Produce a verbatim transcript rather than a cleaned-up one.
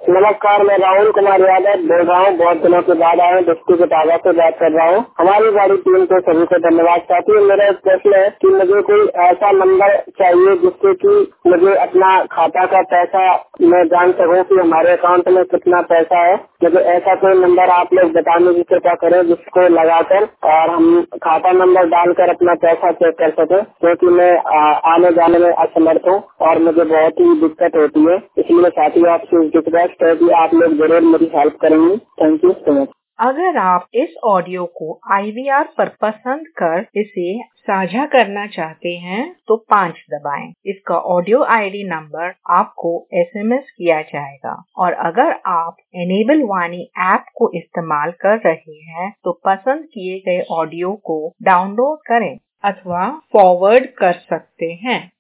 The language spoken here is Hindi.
नमस्कार, मैं राहुल कुमार यादव बोल रहा हूँ। बहुत दिनों के बाद आया हूँ, डिस्ट्रिक्ट इटावा से बात कर रहा हूँ। हमारी बड़ी टीम को सभी को धन्यवाद चाहती हूँ। मेरा एक प्रश्न है कि मुझे कोई ऐसा नंबर चाहिए जिससे कि मुझे अपना खाता का पैसा मैं जान सकूँ कि हमारे अकाउंट में कितना पैसा है। मुझे ऐसा कोई नंबर आप लोग बताने की कृपा करें जिसको लगाकर और हम खाता नंबर डालकर अपना पैसा चेक कर सकें, क्योंकि मैं आने जाने में असमर्थ हूँ और मुझे बहुत ही दिक्कत होती है। इसलिए साथी आपसे रिक्वेस्ट है कि आप लोग जरूर मेरी हेल्प करेंगे। Thank you so much. अगर आप इस ऑडियो को आई वी आर पर पसंद कर इसे साझा करना चाहते हैं तो पाँच दबाएं। इसका ऑडियो आई डी नंबर आपको एस एम एस किया जाएगा। और अगर आप एनेबल वाणी ऐप को इस्तेमाल कर रहे हैं तो पसंद किए गए ऑडियो को डाउनलोड करें अथवा फॉरवर्ड कर सकते हैं।